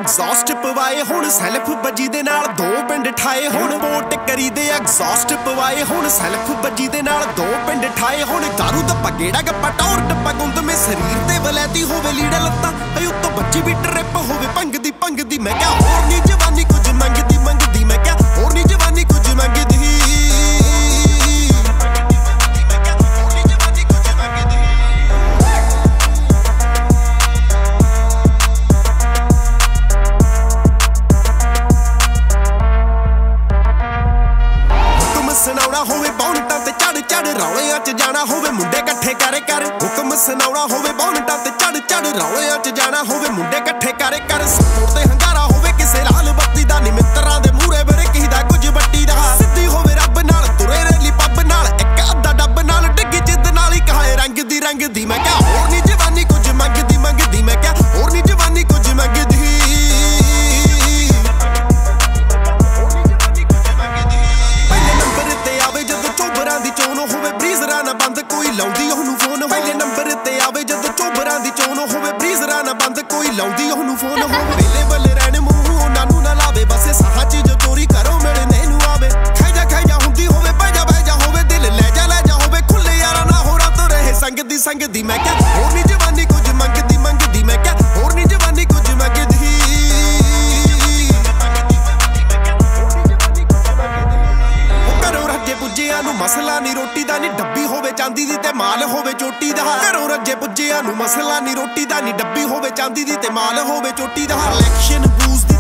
exhaust ਪਵਾਏ ਹੁਣ self ਬੱਜੀ ਦੇ ਨਾਲ 2 ਪਿੰਡ ਠਾਏ ਹੁਣ ਵੋਟ ਕਰੀਦੇ ਐਗਜ਼ੌਸਟ ਪਵਾਏ ਹੁਣ ਸੈਲਫ ਬੱਜੀ ਦੇ ਨਾਲ 2 ਪਿੰਡ ਠਾਏ ਹੁਣ ਦਾਰੂ ਦਾ ਪਗੇੜਾ ਗੱਪਾ ਟੌਰ ਟੱਪਾ ਗੁੰਦ ਮੇ ਸਰੀਰ ਤੇ ਵਲੈਤੀ ਹੋਵੇ ਲੀੜਾ ਲੱਤਾਂ ਅਈ ਉੱਤੋਂ ਬੱਜੀ ਵੀ ਟਰਿਪ ਹੋਵੇ ਭੰਗ ਦੀ ਮੈਂ ਕਿਹਾ ਹੋਰ ਨੀ ਜਵਾਨੀ ਕੁਝ ਮੰਗਦੀ ਮੈਂ ਕਿਹਾ ਹੋਰ ਨੀ ਜਵਾਨੀ ਕੁਝ ਮੰਗਦੀ ਸੁਣਾਉਣਾ ਹੋਵੇ ਬੌਂਟਾਂ ਤੇ ਚੜ ਰੌਲਿਆਂ 'ਚ ਜਾਣਾ ਹੋਵੇ ਮੁੰਡੇ ਇਕੱਠੇ ਕਰ ਹੁਕਮ ਸੁਣਾਉਣਾ ਹੋਵੇ ਬੌਂਟਾਂ ਤੇ ਚੜ ਰੌਲਿਆਂ 'ਚ ਜਾਣਾ ਹੋਵੇ ਮੁੰਡੇ ਇਕੱਠੇ ਕਰ ਸਪੋਰਟ ਤੇ ਹੰਗਾਰਾ ਹੋਵੇ ਕਿਸੇ ਲਾਲ ਬੱਤੀ ਦਾ ਨੀ ਮਿੱਤਰਾਂ ਦੇ ਮੂਹਰੇ ਬਰੇ ਕਿਹਦਾ ਕੁਝ ਬੱਟੀ ਦਾ ਸਿੱਧੀ ਹੋਵੇ ਰੱਬ ਨਾਲ ਤੁਰੇ ਰੈਲੀ ਪੱਬ ਨਾਲ ਇੱਕ ਅੱਧਾ ਡੱਬ ਨਾਲ ਡਿੱਗੀ ਜਿੱਦ ਨਾਲ ਹੀ ਕਹਾਏ ਰੰਗ ਦੀ ਮੈਂ ਕਿਹਾ ਹੋਰ ਨੀ ਜਵਾਨੀ ਕੁਝ ਮੰਗਦੀ ਮੈਂ ਕਿਹਾ ਹੋਰ ਨੀ ਜਵਾਨੀ ਕੁਝ ਮੰਗਦੀ ਲਾਉਂਦੀ ਉਹਨੂੰ ਫੋਨ ਪਹਿਲੇ ਨੰਬਰ ਤੇ ਆਵੇ ਜਦੋਂ ਚੋਬਰਾਂ ਦੀ ਚੋਣ ਹੋਵੇ ਬਰੀਜ਼ਰਾਂ ਨਾ ਬੰਦ ਕੋਈ ਲਾਉਂਦੀ ਉਹਨੂੰ ਫੋਨ ਹੋਵੇ ਵੇਲੇ ਬੱਲੇ ਰਹਿਣ ਮੂੰਹ ਉਹਨਾਂ ਨੂੰ ਨਾ ਲਾਵੇ ਬਸੇ ਸਾਹਾਂ 'ਚ ਜੋ ਚੋਰੀ ਕਰੋ ਮਿਲਣੇ ਨੂੰ ਆਵੇ ਖਾਈ ਜਾ ਹੁੰਦੀ ਹੋਵੇ ਬਹਿ ਜਾ ਹੋਵੇ ਦਿਲ ਲੈ ਜਾ ਹੋਵੇ ਖੁੱਲੇ ਯਾਰਾਂ ਨਾ ਹੋਰਾਂ ਤੋਂ ਰਹੇ ਸੰਗਦੀ ਮੈਂ ਕਿਹਾ ਹੋਰ ਨੀ ਜਵਾਨੀ ਕੁਝ ਮੰਗਦੀ ਮੈਂ ਕਿਹਾ ਹੋਰ ਨੀ ਜਵਾਨੀ ਕੁਝ ਮੰਗਦੀ ਪੁੱਜਿਆਂ ਨੂੰ ਮਸਲਾ ਨੀ ਰੋਟੀ ਦਾ ਨੀ ਡੱਬੀ ਹੋਵੇ ਚਾਂਦੀ ਦੀ ਤੇ ਮਾਲ ਹੋਵੇ ਚੋਟੀ ਦਾ ਘਰੋਂ ਰੱਜੇ ਪੁੱਜਿਆਂ ਨੂੰ ਮਸਲਾ ਨੀ ਰੋਟੀ ਦਾ ਨੀ ਡੱਬੀ ਹੋਵੇ ਚਾਂਦੀ ਦੀ ਤੇ ਮਾਲ ਹੋਵੇ ਚੋਟੀ ਦਾ ਇਲੈਕਸ਼ਨ ਬੂਸ